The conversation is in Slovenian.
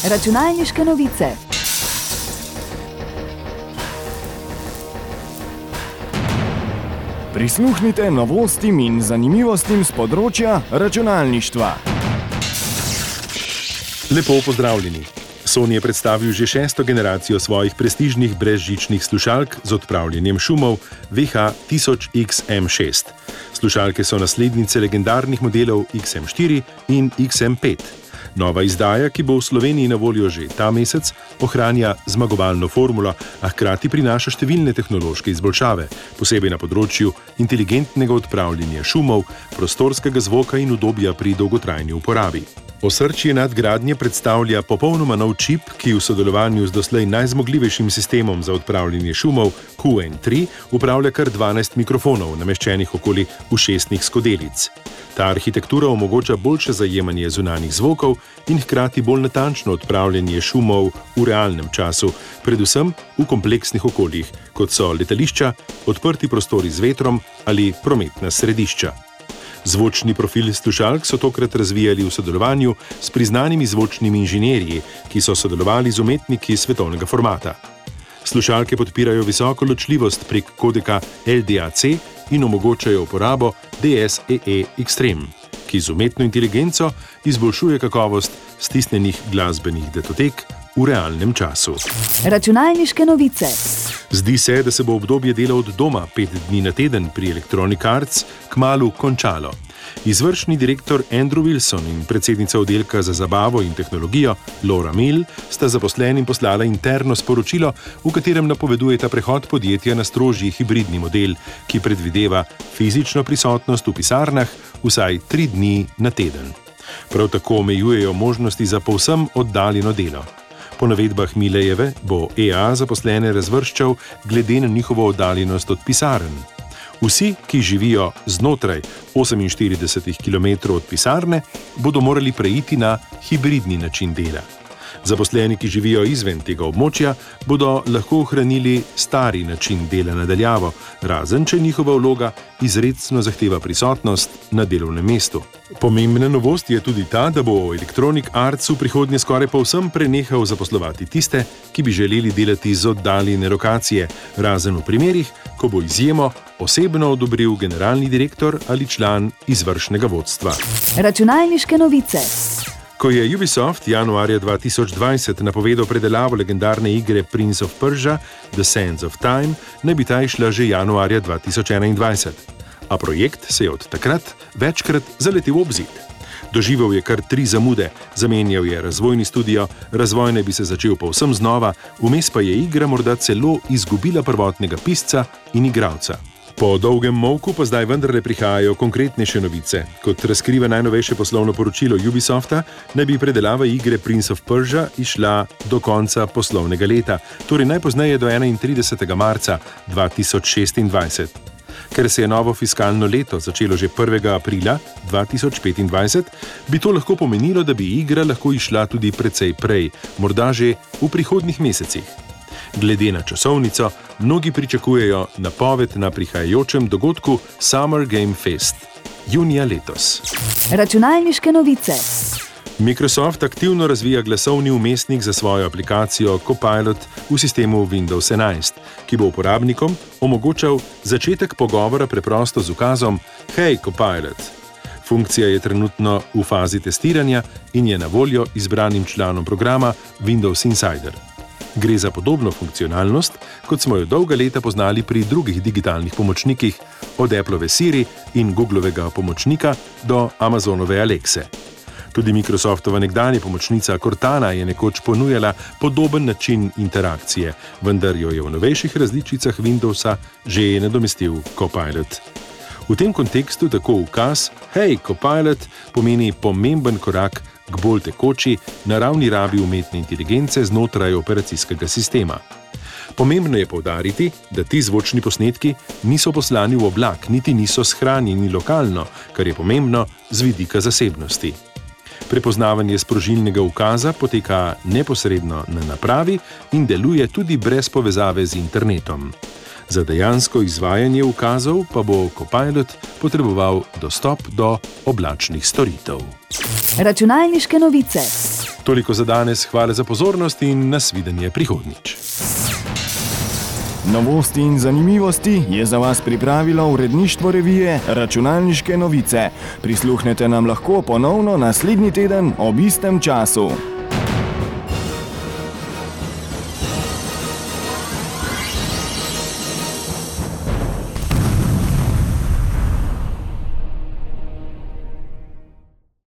Računalniške novice. Prisluhnite novostim in zanimivostim z področja računalništva. Lepo pozdravljeni. Sony je predstavil že 6. generacijo svojih prestižnih brezžičnih slušalk z odpravljanjem šumov VH-1000XM6. Slušalke so naslednice legendarnih modelov XM4 in XM5. Nova izdaja, ki bo v Sloveniji na voljo že ta mesec, ohranja zmagovalno formulo, a hkrati prinaša številne tehnološke izboljšave, posebej na področju inteligentnega odpravljanja šumov, prostorskega zvoka in udobja pri dolgotrajni uporabi. Osrčje nadgradnje predstavlja popolnoma nov čip, ki v sodelovanju z doslej najzmogljivejšim sistemom za odpravljanje šumov QN3 upravlja kar 12 mikrofonov, nameščenih okoli ušesnih skodelic. Ta arhitektura omogoča boljše zajemanje zunanjih zvokov in hkrati bolj natančno odpravljanje šumov v realnem času, predvsem v kompleksnih okoljih, kot so letališča, odprti prostori z vetrom ali prometna središča. Zvočni profil slušalk so tokrat razvijali v sodelovanju s priznanimi zvočnimi inženirji, ki so sodelovali z umetniki svetovnega formata. Slušalke podpirajo visoko ločljivost prek kodeka LDAC in omogočajo uporabo DSEE Extreme, ki z umetno inteligenco izboljšuje kakovost stisnjenih glasbenih datotek v realnem času. Računalniške novice. Zdi se, da se bo obdobje dela od doma 5 dni na teden pri Electronic Arts kmalu končalo. Izvršni direktor Andrew Wilson in predsednica oddelka za zabavo in tehnologijo Laura Mill sta zaposlenim poslala interno sporočilo, v katerem napovedujeta prehod podjetja na strožji hibridni model, ki predvideva fizično prisotnost v pisarnah vsaj 3 dni na teden. Prav tako omejujejo možnosti za povsem oddaljeno delo. Po navedbah Millejeve bo EA zaposlene razvrščal glede na njihovo oddaljenost od pisarn. Vsi, ki živijo znotraj 48 km od pisarne, bodo morali preiti na hibridni način dela. Zaposleni, ki živijo izven tega območja, bodo lahko ohranili stari način dela na daljavo, razen če njihova vloga izrecno zahteva prisotnost na delovnem mestu. Pomembna novost je tudi ta, da bo Electronic Arts v prihodnje skoraj povsem prenehal zaposlovati tiste, ki bi želeli delati z oddaljene lokacije, razen v primerih, ko bo izjemo osebno odobril generalni direktor ali član izvršnega vodstva. Računalniške novice. Ko je Ubisoft januarja 2020 napovedal predelavo legendarne igre Prince of Persia The Sands of Time, naj bi ta išla že januarja 2021. A projekt se je od takrat večkrat zaletel ob zid. Doživel je kar 3 zamude, zamenjal je razvojni studio, razvoj naj bi se začel povsem znova, vmes pa je igra morda celo izgubila prvotnega pisca in igralca. Po dolgem molku pa zdaj vendarle prihajajo konkretnejše novice. Kot razkriva najnovejše poslovno poročilo Ubisofta, naj bi predelava igre Prince of Persia išla do konca poslovnega leta, torej najpozneje do 31. marca 2026. Ker se je novo fiskalno leto začelo že 1. aprila 2025, bi to lahko pomenilo, da bi igra lahko išla tudi precej prej, morda že v prihodnjih mesecih. Glede na časovnico, mnogi pričakujejo napoved na prihajajočem dogodku Summer Game Fest, junija letos. Računalniške novice. Microsoft aktivno razvija glasovni vmesnik za svojo aplikacijo Copilot v sistemu Windows 11, ki bo uporabnikom omogočal začetek pogovora preprosto z ukazom Hey Copilot. Funkcija je trenutno v fazi testiranja in je na voljo izbranim članom programa Windows Insider. Gre za podobno funkcionalnost, kot smo jo dolga leta poznali pri drugih digitalnih pomočnikih, od Appleove Siri in Googlovega pomočnika do Amazonove Alexe. Tudi Microsoftova nekdanja pomočnica Cortana je nekoč ponujala podoben način interakcije, vendar jo je v novejših različicah Windowsa že nadomestil Copilot. V tem kontekstu tako ukaz Hey Copilot pomeni pomemben korak k bolj tekoči, naravni rabi umetne inteligence znotraj operacijskega sistema. Pomembno je poudariti, da ti zvočni posnetki niso poslani v oblak, niti niso shranjeni lokalno, kar je pomembno z vidika zasebnosti. Prepoznavanje sprožilnega ukaza poteka neposredno na napravi in deluje tudi brez povezave z internetom. Za dejansko izvajanje ukazov pa bo Copilot potreboval dostop do oblačnih storitev. Računalniške novice. Toliko za danes, hvala za pozornost in nasvidenje prihodnjič. Novosti in zanimivosti je za vas pripravilo uredništvo revije Računalniške novice. Prisluhnete nam lahko ponovno naslednji teden ob istem času.